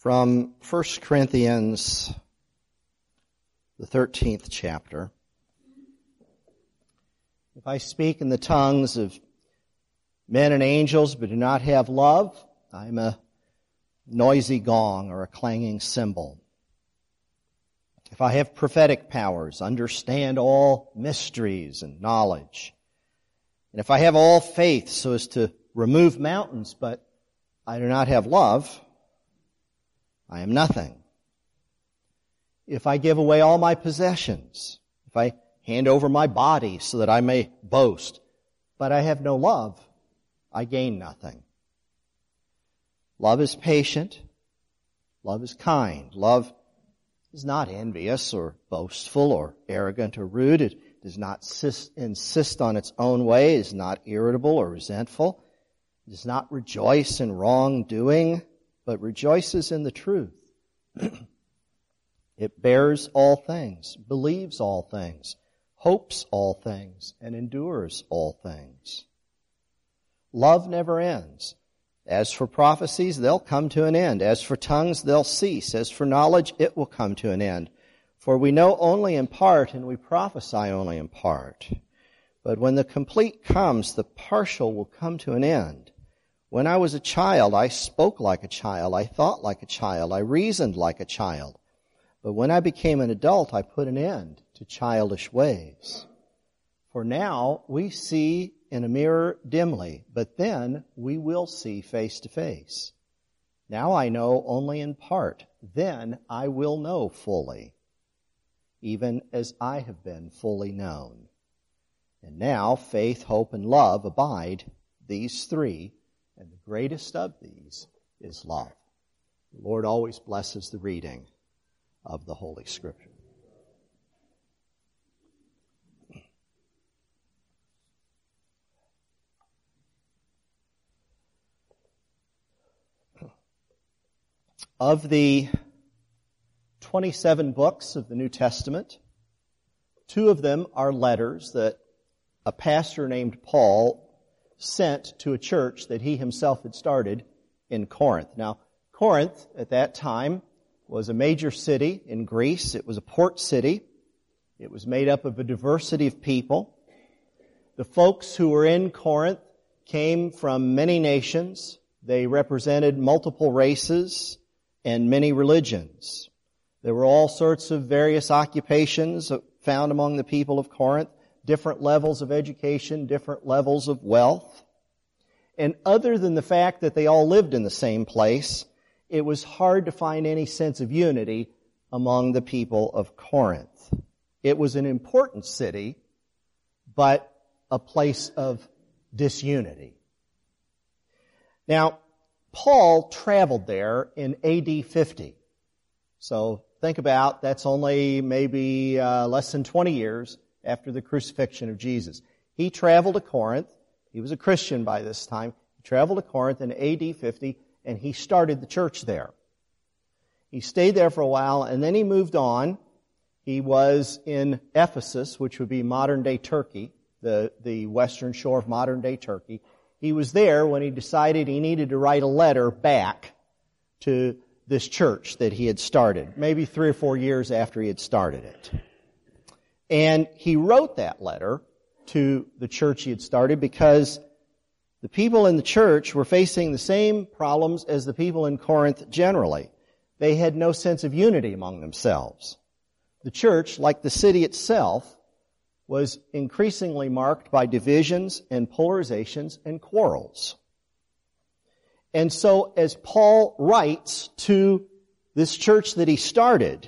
From 1 Corinthians, the 13th chapter. If I speak in the tongues of men and angels but do not have love, I am a noisy gong or a clanging cymbal. If I have prophetic powers, understand all mysteries and knowledge, and if I have all faith so as to remove mountains, but I do not have love, I am nothing. If I give away all my possessions, if I hand over my body so that I may boast, but I have no love, I gain nothing. Love is patient. Love is kind. Love is not envious or boastful or arrogant or rude. It does not insist on its own way. It is not irritable or resentful. It does not rejoice in wrongdoing, but rejoices in the truth. It bears all things, believes all things, hopes all things, and endures all things. Love never ends. As for prophecies, they'll come to an end. As for tongues, they'll cease. As for knowledge, it will come to an end. For we know only in part, and we prophesy only in part. But when the complete comes, the partial will come to an end. When I was a child, I spoke like a child. I thought like a child. I reasoned like a child. But when I became an adult, I put an end to childish ways. For now we see in a mirror dimly, but then we will see face to face. Now I know only in part. Then I will know fully, even as I have been fully known. And now faith, hope, and love abide, these three, and the greatest of these is love. The Lord always blesses the reading of the Holy Scripture. Of the 27 books of the New Testament, 2 of them are letters that a pastor named Paul sent to a church that he himself had started in Corinth. Now, Corinth at that time was a major city in Greece. It was a port city. It was made up of a diversity of people. The folks who were in Corinth came from many nations. They represented multiple races and many religions. There were all sorts of various occupations found among the people of Corinth, different levels of education, different levels of wealth. And other than the fact that they all lived in the same place, it was hard to find any sense of unity among the people of Corinth. It was an important city, but a place of disunity. Now, Paul traveled there in AD 50. So think about, that's only maybe less than 20 years after the crucifixion of Jesus. He traveled to Corinth. He was a Christian by this time. He traveled to Corinth in AD 50, and he started the church there. He stayed there for a while, and then he moved on. He was in Ephesus, which would be modern-day Turkey, the western shore of modern-day Turkey. He was there when he decided he needed to write a letter back to this church that he had started, maybe 3 or 4 years after he had started it. And he wrote that letter to the church he had started because the people in the church were facing the same problems as the people in Corinth generally. They had no sense of unity among themselves. The church, like the city itself, was increasingly marked by divisions and polarizations and quarrels. And so as Paul writes to this church that he started,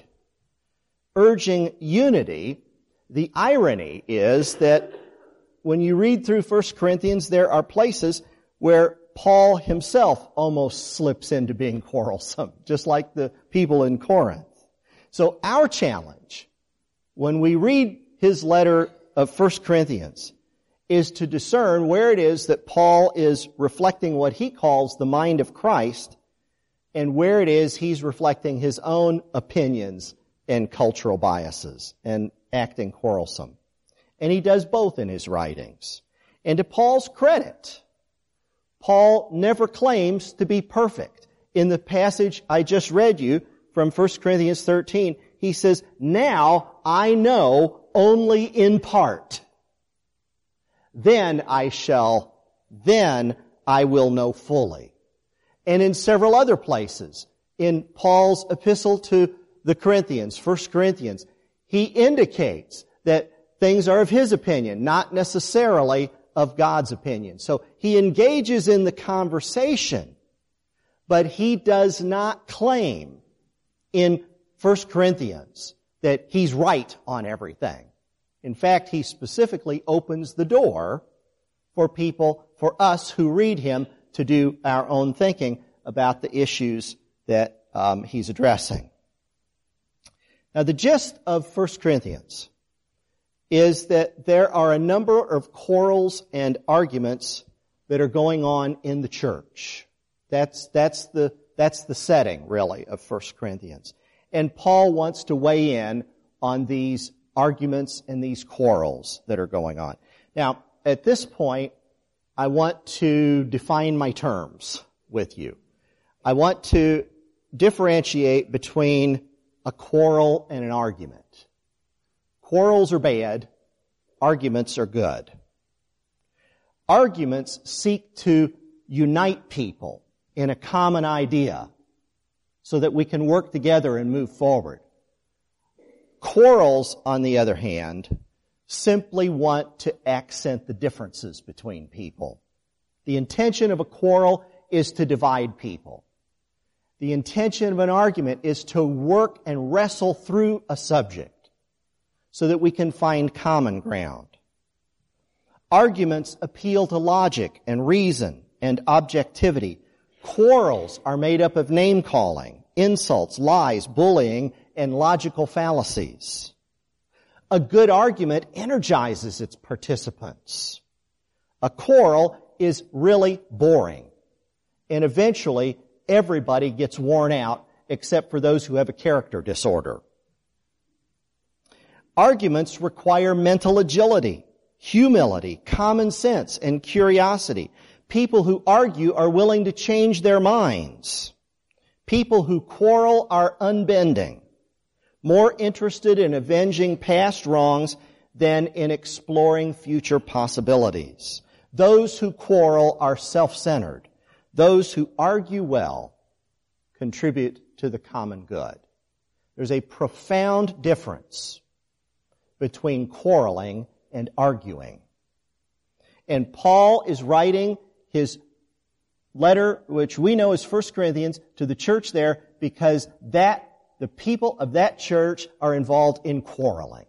urging unity, the irony is that when you read through 1 Corinthians, there are places where Paul himself almost slips into being quarrelsome, just like the people in Corinth. So our challenge, when we read his letter of 1 Corinthians, is to discern where it is that Paul is reflecting what he calls the mind of Christ and where it is he's reflecting his own opinions and cultural biases and acting quarrelsome. And he does both in his writings. And to Paul's credit, Paul never claims to be perfect. In the passage I just read you from 1 Corinthians 13, he says, now I know only in part. Then I will know fully. And in several other places, in Paul's epistle to the Corinthians, 1 Corinthians, he indicates that things are of his opinion, not necessarily of God's opinion. So he engages in the conversation, but he does not claim in 1 Corinthians that he's right on everything. In fact, he specifically opens the door for people, for us who read him, to do our own thinking about the issues that he's addressing. Now, the gist of 1 Corinthians is that there are a number of quarrels and arguments that are going on in the church. That's the setting, really, of 1 Corinthians. And Paul wants to weigh in on these arguments and these quarrels that are going on. Now, at this point, I want to define my terms with you. I want to differentiate between a quarrel and an argument. Quarrels are bad. Arguments are good. Arguments seek to unite people in a common idea so that we can work together and move forward. Quarrels, on the other hand, simply want to accent the differences between people. The intention of a quarrel is to divide people. The intention of an argument is to work and wrestle through a subject so that we can find common ground. Arguments appeal to logic and reason and objectivity. Quarrels are made up of name-calling, insults, lies, bullying, and logical fallacies. A good argument energizes its participants. A quarrel is really boring, and eventually everybody gets worn out except for those who have a character disorder. Arguments require mental agility, humility, common sense, and curiosity. People who argue are willing to change their minds. People who quarrel are unbending, more interested in avenging past wrongs than in exploring future possibilities. Those who quarrel are self-centered. Those who argue well contribute to the common good. There's a profound difference between quarreling and arguing. And Paul is writing his letter, which we know as 1 Corinthians, to the church there because the people of that church are involved in quarreling.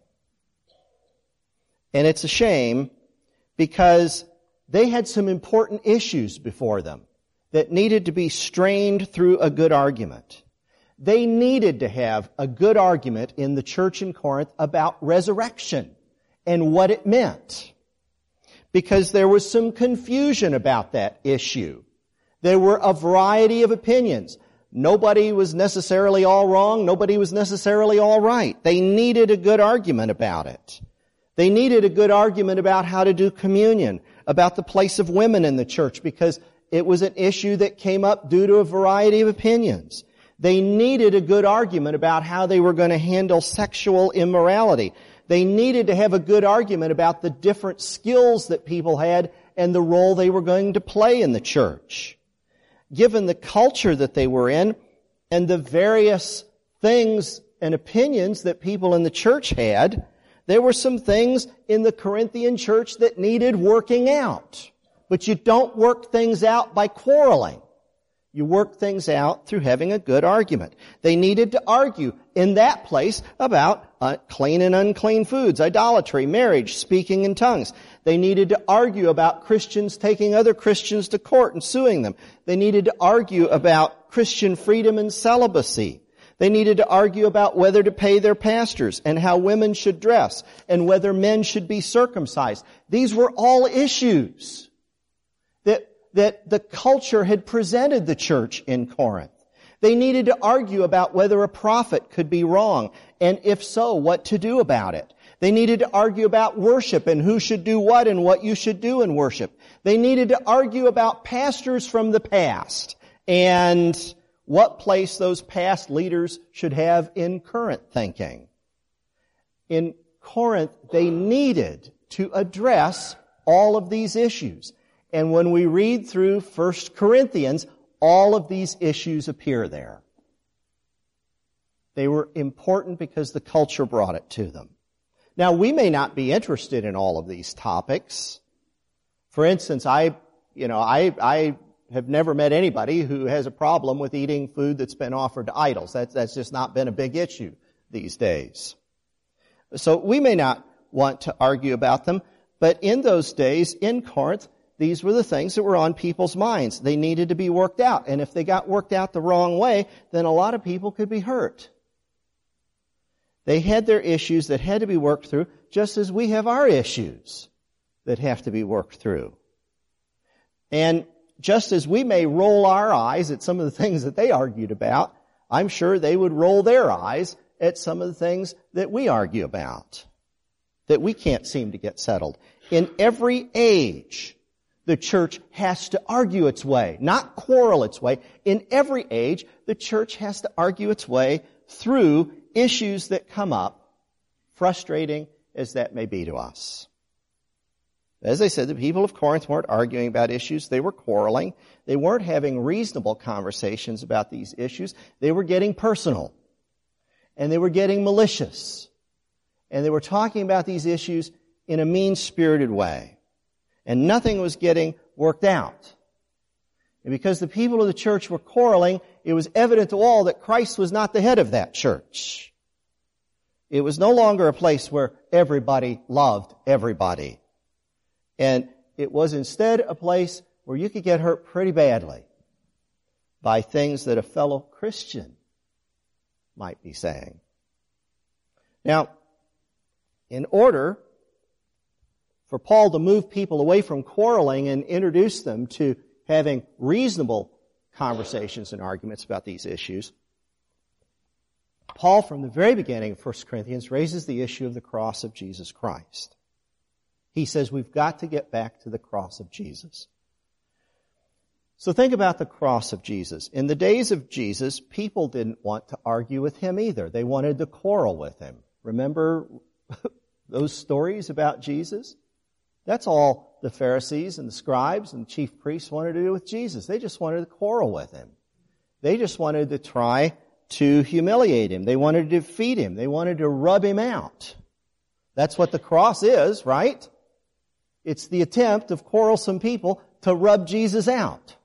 And it's a shame because they had some important issues before them that needed to be strained through a good argument. They needed to have a good argument in the church in Corinth about resurrection and what it meant, because there was some confusion about that issue. There were a variety of opinions. Nobody was necessarily all wrong. Nobody was necessarily all right. They needed a good argument about it. They needed a good argument about how to do communion, about the place of women in the church, because it was an issue that came up due to a variety of opinions. They needed a good argument about how they were going to handle sexual immorality. They needed to have a good argument about the different skills that people had and the role they were going to play in the church. Given the culture that they were in and the various things and opinions that people in the church had, there were some things in the Corinthian church that needed working out. But you don't work things out by quarreling. You work things out through having a good argument. They needed to argue in that place about clean and unclean foods, idolatry, marriage, speaking in tongues. They needed to argue about Christians taking other Christians to court and suing them. They needed to argue about Christian freedom and celibacy. They needed to argue about whether to pay their pastors and how women should dress and whether men should be circumcised. These were all issues that the culture had presented the church in Corinth. They needed to argue about whether a prophet could be wrong, and if so, what to do about it. They needed to argue about worship and who should do what and what you should do in worship. They needed to argue about pastors from the past and what place those past leaders should have in current thinking. In Corinth, they needed to address all of these issues. And when we read through 1 Corinthians, all of these issues appear there. They were important because the culture brought it to them. Now, we may not be interested in all of these topics. For instance, I have never met anybody who has a problem with eating food that's been offered to idols. That's just not been a big issue these days. So we may not want to argue about them, but in those days, in Corinth, these were the things that were on people's minds. They needed to be worked out. And if they got worked out the wrong way, then a lot of people could be hurt. They had their issues that had to be worked through, just as we have our issues that have to be worked through. And just as we may roll our eyes at some of the things that they argued about, I'm sure they would roll their eyes at some of the things that we argue about, that we can't seem to get settled. In every age, the church has to argue its way, not quarrel its way. In every age, the church has to argue its way through issues that come up, frustrating as that may be to us. As I said, the people of Corinth weren't arguing about issues. They were quarreling. They weren't having reasonable conversations about these issues. They were getting personal. And they were getting malicious. And they were talking about these issues in a mean-spirited way. And nothing was getting worked out. And because the people of the church were quarreling, it was evident to all that Christ was not the head of that church. It was no longer a place where everybody loved everybody. And it was instead a place where you could get hurt pretty badly by things that a fellow Christian might be saying. Now, in order for Paul to move people away from quarreling and introduce them to having reasonable conversations and arguments about these issues, Paul, from the very beginning of 1 Corinthians, raises the issue of the cross of Jesus Christ. He says we've got to get back to the cross of Jesus. So think about the cross of Jesus. In the days of Jesus, people didn't want to argue with him either. They wanted to quarrel with him. Remember those stories about Jesus? That's all the Pharisees and the scribes and the chief priests wanted to do with Jesus. They just wanted to quarrel with him. They just wanted to try to humiliate him. They wanted to defeat him. They wanted to rub him out. That's what the cross is, right? It's the attempt of quarrelsome people to rub Jesus out.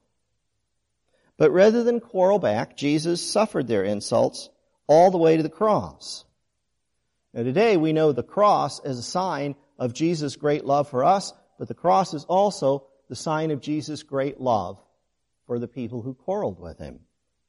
But rather than quarrel back, Jesus suffered their insults all the way to the cross. Now today we know the cross as a sign of Jesus' great love for us, but the cross is also the sign of Jesus' great love for the people who quarreled with him.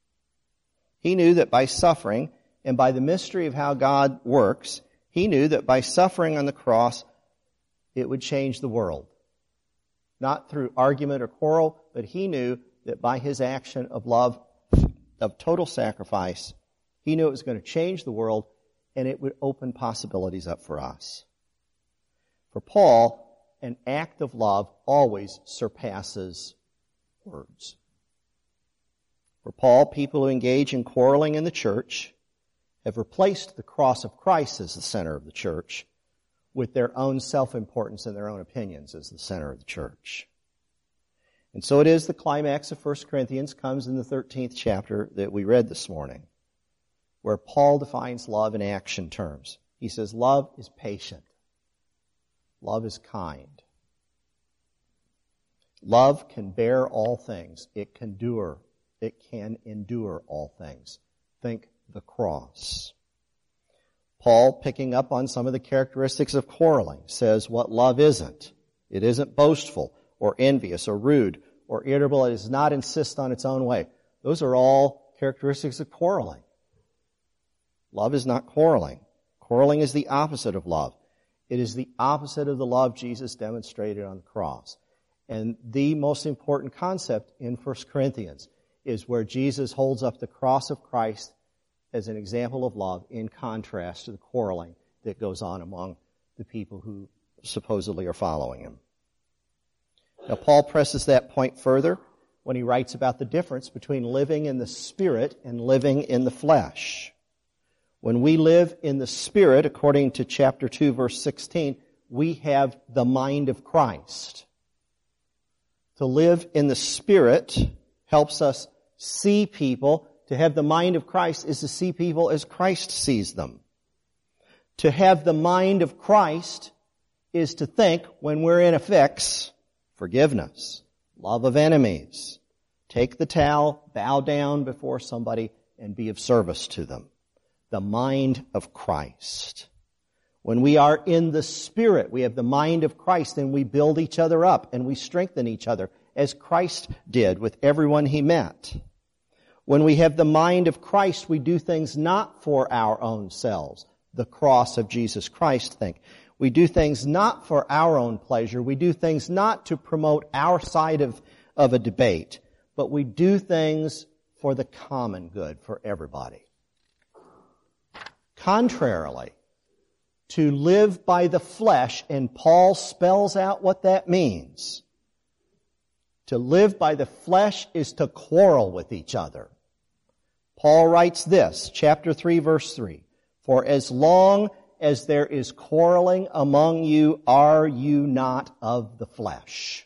He knew that by suffering and by the mystery of how God works, he knew that by suffering on the cross, it would change the world. Not through argument or quarrel, but he knew that by his action of love, of total sacrifice, he knew it was going to change the world and it would open possibilities up for us. For Paul, an act of love always surpasses words. For Paul, people who engage in quarreling in the church have replaced the cross of Christ as the center of the church with their own self-importance and their own opinions as the center of the church. And so it is the climax of 1 Corinthians comes in the 13th chapter that we read this morning, where Paul defines love in action terms. He says, love is patient. Love is kind. Love can bear all things. It can endure all things. Think the cross. Paul, picking up on some of the characteristics of quarreling, says what love isn't. It isn't boastful or envious or rude or irritable. It does not insist on its own way. Those are all characteristics of quarreling. Love is not quarreling. Quarreling is the opposite of love. It is the opposite of the love Jesus demonstrated on the cross. And the most important concept in 1 Corinthians is where Jesus holds up the cross of Christ as an example of love in contrast to the quarreling that goes on among the people who supposedly are following him. Now, Paul presses that point further when he writes about the difference between living in the Spirit and living in the flesh. When we live in the Spirit, according to chapter 2, verse 16, we have the mind of Christ. To live in the Spirit helps us see people. To have the mind of Christ is to see people as Christ sees them. To have the mind of Christ is to think, when we're in a fix, forgiveness, love of enemies, take the towel, bow down before somebody, and be of service to them. The mind of Christ. When we are in the Spirit, we have the mind of Christ, and we build each other up, and we strengthen each other, as Christ did with everyone He met. When we have the mind of Christ, we do things not for our own selves, the cross of Jesus Christ thing. We do things not for our own pleasure. We do things not to promote our side of a debate, but we do things for the common good, for everybody. Contrarily, to live by the flesh, and Paul spells out what that means. To live by the flesh is to quarrel with each other. Paul writes this, chapter 3, verse 3, "For as long as there is quarreling among you, are you not of the flesh?"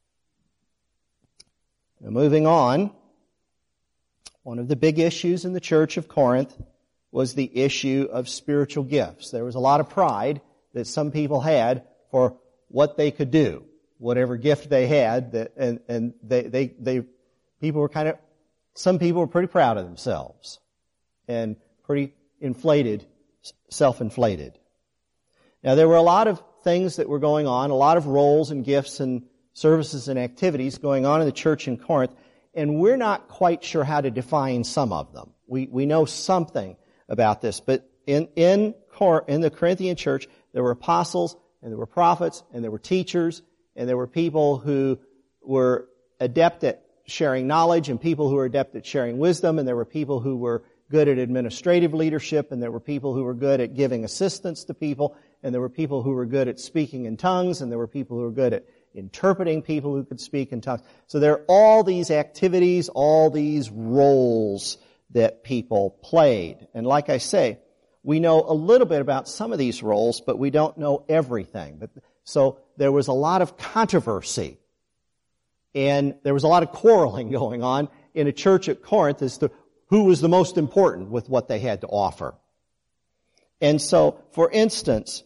Now, moving on, one of the big issues in the church of Corinth was the issue of spiritual gifts. There was a lot of pride that some people had for what they could do, whatever gift they had, some people were pretty proud of themselves and pretty inflated, self-inflated. Now, there were a lot of things that were going on, a lot of roles and gifts and services and activities going on in the church in Corinth, and we're not quite sure how to define some of them. We know something about this, but in the Corinthian church, there were apostles, and there were prophets, and there were teachers, and there were people who were adept at sharing knowledge, and people who were adept at sharing wisdom, and there were people who were good at administrative leadership, and there were people who were good at giving assistance to people, and there were people who were good at speaking in tongues, and there were people who were good at interpreting people who could speak in tongues. So there are all these activities, all these roles that people played. And like I say, we know a little bit about some of these roles, but we don't know everything. So there was a lot of controversy, and there was a lot of quarreling going on in a church at Corinth as to who was the most important with what they had to offer. And so, for instance,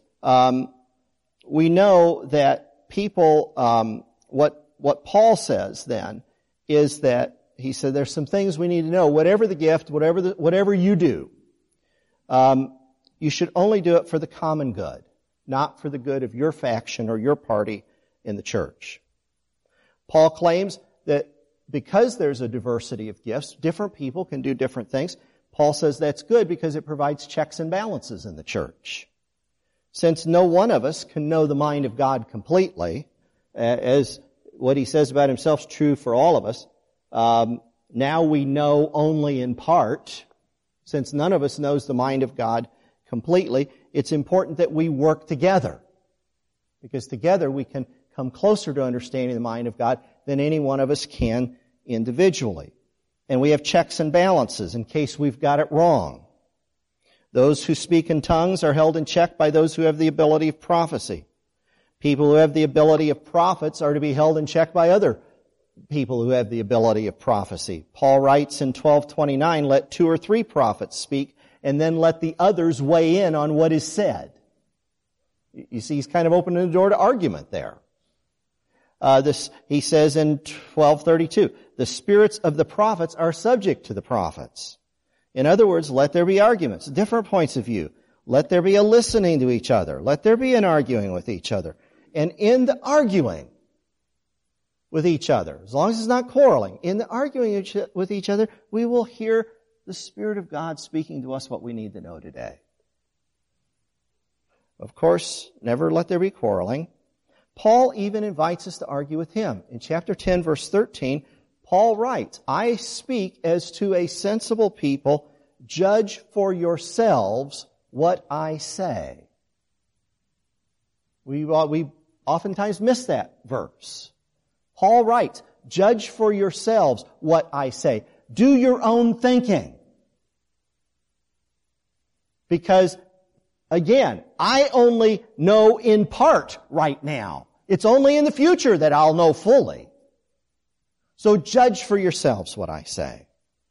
we know that people, what Paul says then is that he said there's some things we need to know. Whatever the gift, whatever you do, you should only do it for the common good, not for the good of your faction or your party in the church. Paul claims that because there's a diversity of gifts, different people can do different things. Paul says that's good because it provides checks and balances in the church. Since no one of us can know the mind of God completely, as what he says about himself is true for all of us, now we know only in part. Since none of us knows the mind of God completely, it's important that we work together, because together we can come closer to understanding the mind of God than any one of us can individually. And we have checks and balances in case we've got it wrong. Those who speak in tongues are held in check by those who have the ability of prophecy. People who have the ability of prophets are to be held in check by other people who have the ability of prophecy. Paul writes in 12:29, "Let 2 or 3 prophets speak, and then let the others weigh in on what is said." You see, he's kind of opening the door to argument there. He says in 12:32, "The spirits of the prophets are subject to the prophets." In other words, let there be arguments, different points of view. Let there be a listening to each other. Let there be an arguing with each other. And in the arguing with each other, as long as it's not quarreling, in the arguing with each other, we will hear the Spirit of God speaking to us what we need to know today. Of course, never let there be quarreling. Paul even invites us to argue with him. In chapter 10, verse 13, Paul writes, "I speak as to a sensible people. Judge for yourselves what I say." We oftentimes miss that verse. Paul writes, Judge for yourselves what I say. Do your own thinking. Because, again, I only know in part right now. It's only in the future that I'll know fully. So judge for yourselves what I say.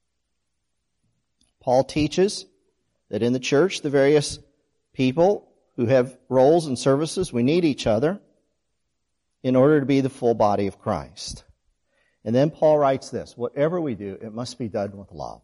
Paul teaches that in the church, the various people who have roles and services, we need each other in order to be the full body of Christ. And then Paul writes this, whatever we do, it must be done with love.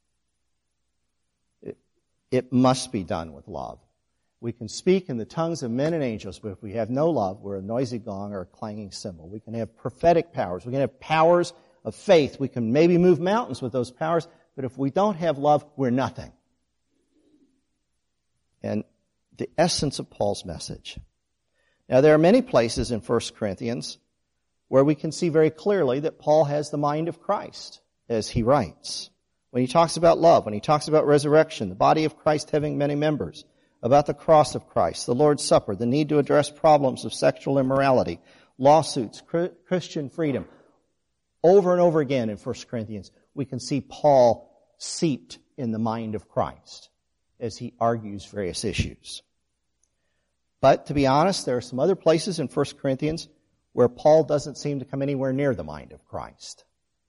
It must be done with love. We can speak in the tongues of men and angels, but if we have no love, we're a noisy gong or a clanging cymbal. We can have prophetic powers. We can have powers of faith. We can maybe move mountains with those powers, but if we don't have love, we're nothing. And the essence of Paul's message. Now, there are many places in 1 Corinthians where we can see very clearly that Paul has the mind of Christ as he writes. When he talks about love, when he talks about resurrection, the body of Christ having many members, about the cross of Christ, the Lord's Supper, the need to address problems of sexual immorality, lawsuits, Christian freedom. Over and over again in 1 Corinthians, we can see Paul seeped in the mind of Christ as he argues various issues. But to be honest, there are some other places in 1 Corinthians where Paul doesn't seem to come anywhere near the mind of Christ,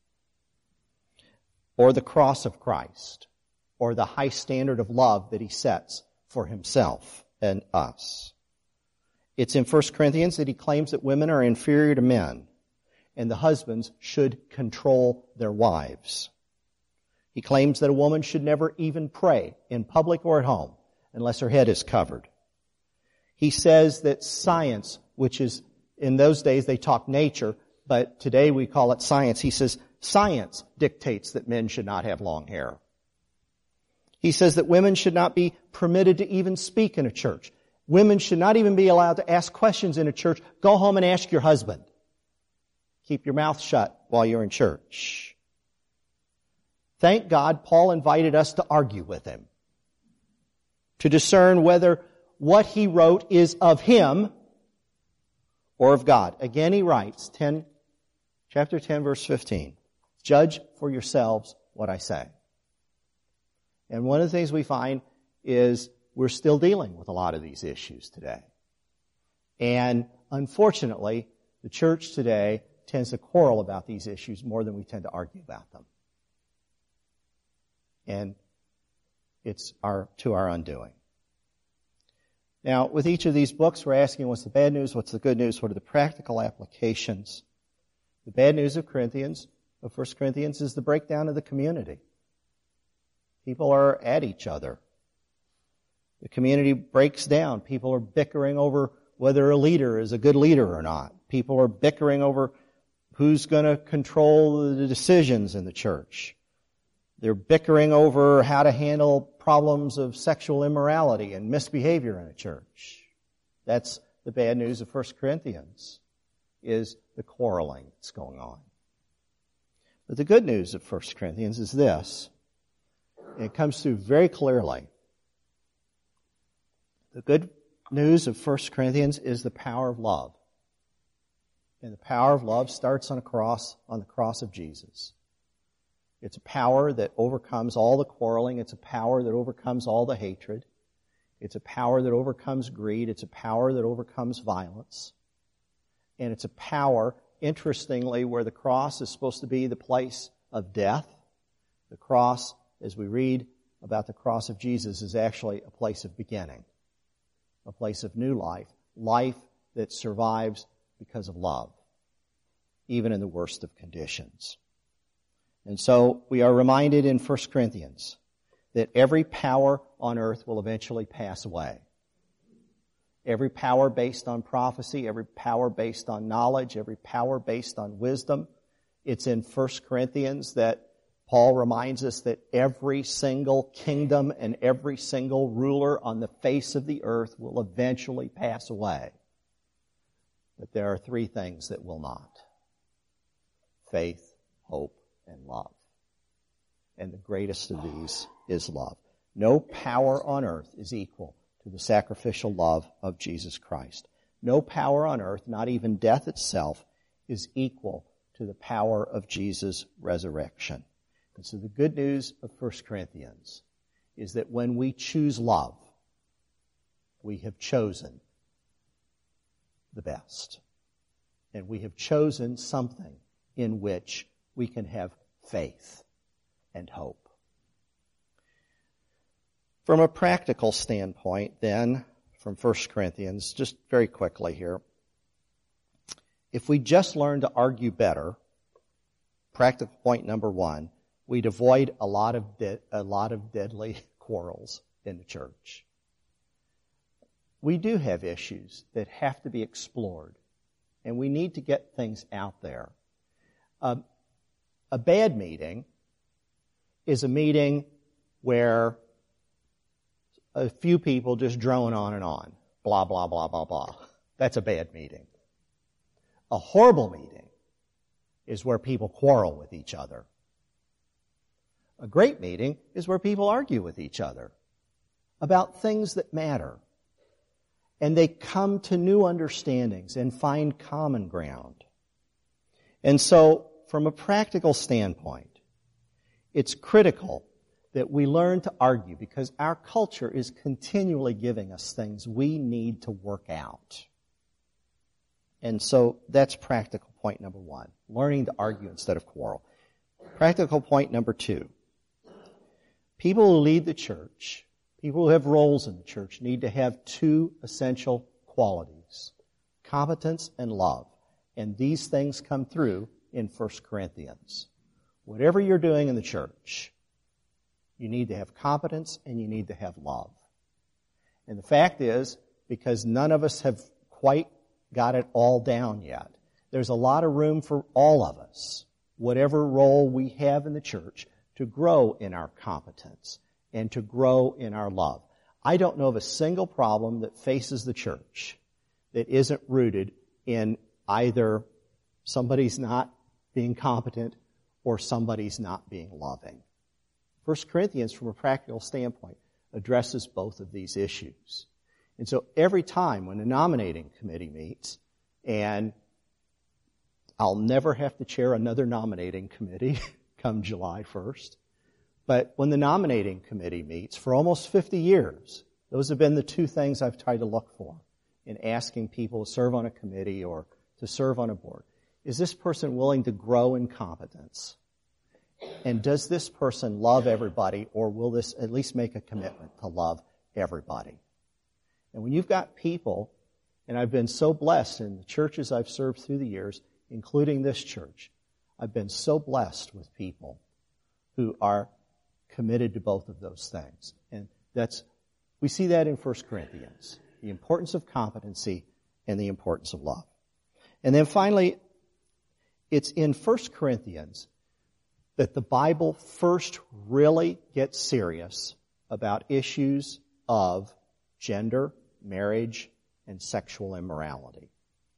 or the cross of Christ, or the high standard of love that he sets for himself and us. It's in 1 Corinthians that he claims that women are inferior to men, and the husbands should control their wives. He claims that a woman should never even pray in public or at home unless her head is covered. He says that science, which is, in those days they talk nature, but today we call it science. He says science dictates that men should not have long hair. He says that women should not be permitted to even speak in a church. Women should not even be allowed to ask questions in a church. Go home and ask your husband. Keep your mouth shut while you're in church. Thank God Paul invited us to argue with him, to discern whether what he wrote is of him or of God. Again, he writes, chapter 10, verse 15, judge for yourselves what I say. And one of the things we find is we're still dealing with a lot of these issues today. And unfortunately, the church today tends to quarrel about these issues more than we tend to argue about them. And it's to our undoing. Now, with each of these books, we're asking what's the bad news, what's the good news, what are the practical applications. The bad news of 1 Corinthians, is the breakdown of the community. People are at each other. The community breaks down. People are bickering over whether a leader is a good leader or not. People are bickering over who's going to control the decisions in the church. They're bickering over how to handle problems of sexual immorality and misbehavior in a church. That's the bad news of 1 Corinthians, is the quarreling that's going on. But the good news of 1 Corinthians is this. And it comes through very clearly. The good news of 1 Corinthians is the power of love. And the power of love starts on the cross of Jesus. It's a power that overcomes all the quarreling. It's a power that overcomes all the hatred. It's a power that overcomes greed. It's a power that overcomes violence. And it's a power, interestingly, where the cross is supposed to be the place of death. The cross, as we read about the cross of Jesus, is actually a place of beginning, a place of new life, life that survives because of love, even in the worst of conditions. And so we are reminded in 1 Corinthians that every power on earth will eventually pass away. Every power based on prophecy, every power based on knowledge, every power based on wisdom. It's in 1 Corinthians that Paul reminds us that every single kingdom and every single ruler on the face of the earth will eventually pass away. But there are three things that will not: faith, hope, and love. And the greatest of these is love. No power on earth is equal to the sacrificial love of Jesus Christ. No power on earth, not even death itself, is equal to the power of Jesus' resurrection. And so the good news of 1 Corinthians is that when we choose love, we have chosen the best. And we have chosen something in which we can have faith and hope. From a practical standpoint, then, from 1 Corinthians, just very quickly here, if we just learn to argue better, practical point number one, we'd avoid a lot of deadly quarrels in the church. We do have issues that have to be explored, and we need to get things out there. A bad meeting is a meeting where a few people just drone on and on, blah, blah, blah, blah, blah. That's a bad meeting. A horrible meeting is where people quarrel with each other. A great meeting is where people argue with each other about things that matter. And they come to new understandings and find common ground. And so, from a practical standpoint, it's critical that we learn to argue because our culture is continually giving us things we need to work out. And so that's practical point number one, learning to argue instead of quarrel. Practical point number two, people who lead the church, people who have roles in the church, need to have two essential qualities, competence and love. And these things come through in 1 Corinthians. Whatever you're doing in the church, you need to have competence and you need to have love. And the fact is, because none of us have quite got it all down yet, there's a lot of room for all of us, whatever role we have in the church, to grow in our competence and to grow in our love. I don't know of a single problem that faces the church that isn't rooted in either somebody's not being competent or somebody's not being loving. 1 Corinthians, from a practical standpoint, addresses both of these issues. And so every time when a nominating committee meets, and I'll never have to chair another nominating committee come July 1st, but when the nominating committee meets, for almost 50 years, those have been the two things I've tried to look for in asking people to serve on a committee or to serve on a board. Is this person willing to grow in competence? And does this person love everybody, or will this at least make a commitment to love everybody? And when you've got people, and I've been so blessed in the churches I've served through the years, including this church, I've been so blessed with people who are committed to both of those things. And we see that in 1 Corinthians, the importance of competency and the importance of love. And then finally, it's in 1 Corinthians that the Bible first really gets serious about issues of gender, marriage, and sexual immorality.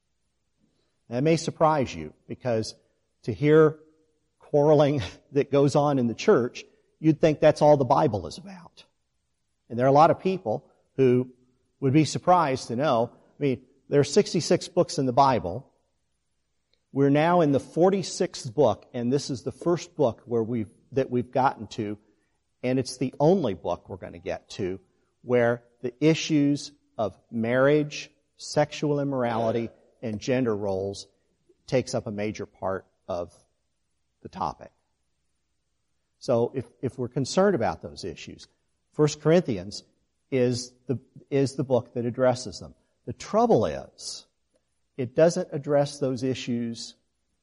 That may surprise you, because to hear quarreling that goes on in the church, you'd think that's all the Bible is about. And there are a lot of people who would be surprised to know, there are 66 books in the Bible. We're now in the 46th book, and this is the first book that we've gotten to, and it's the only book we're going to get to, where the issues of marriage, sexual immorality, and gender roles takes up a major part of the topic. So if we're concerned about those issues, 1 Corinthians is the book that addresses them. The trouble is, it doesn't address those issues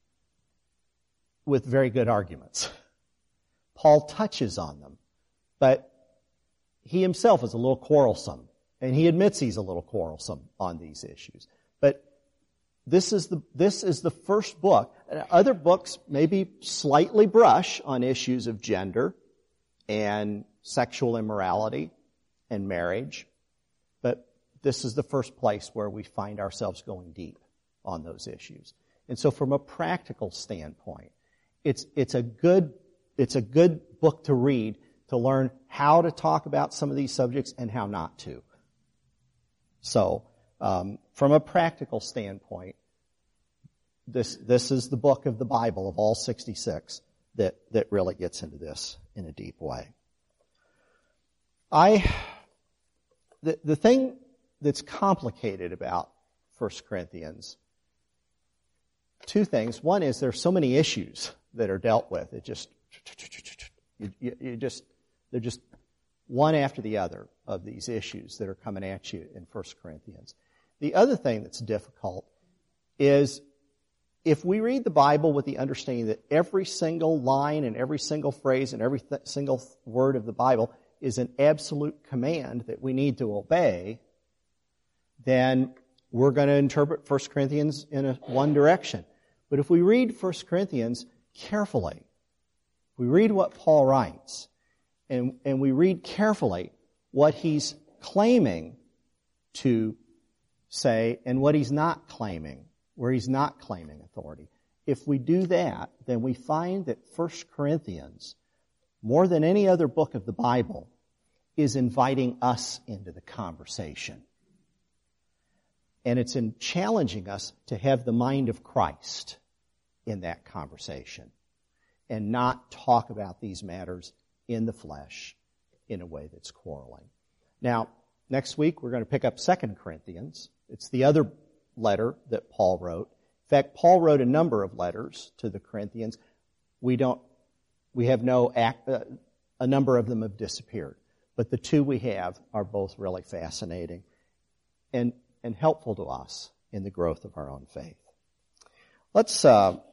with very good arguments. Paul touches on them, but he himself is a little quarrelsome, and he admits he's a little quarrelsome on these issues. But this is the first book. Other books maybe slightly brush on issues of gender and sexual immorality and marriage, but this is the first place where we find ourselves going deep on those issues. And so from a practical standpoint, it's a good book to read to learn how to talk about some of these subjects and how not to. So, from a practical standpoint, this is the book of the Bible of all 66 that really gets into this in a deep way. The thing that's complicated about 1 Corinthians, two things. One is there's so many issues that are dealt with. They're just one after the other of these issues that are coming at you in 1 Corinthians. The other thing that's difficult is if we read the Bible with the understanding that every single line and every single phrase and every single word of the Bible is an absolute command that we need to obey, then we're going to interpret 1 Corinthians in one direction. But if we read 1 Corinthians carefully, we read what Paul writes, and we read carefully what he's claiming to say and what he's not claiming, where he's not claiming authority. If we do that, then we find that 1 Corinthians, more than any other book of the Bible, is inviting us into the conversation. And it's in challenging us to have the mind of Christ in that conversation and not talk about these matters in the flesh in a way that's quarreling. Now, next week we're going to pick up 2 Corinthians. It's the other letter that Paul wrote. In fact, Paul wrote a number of letters to the Corinthians. A number of them have disappeared. But the two we have are both really fascinating and helpful to us in the growth of our own faith. Let's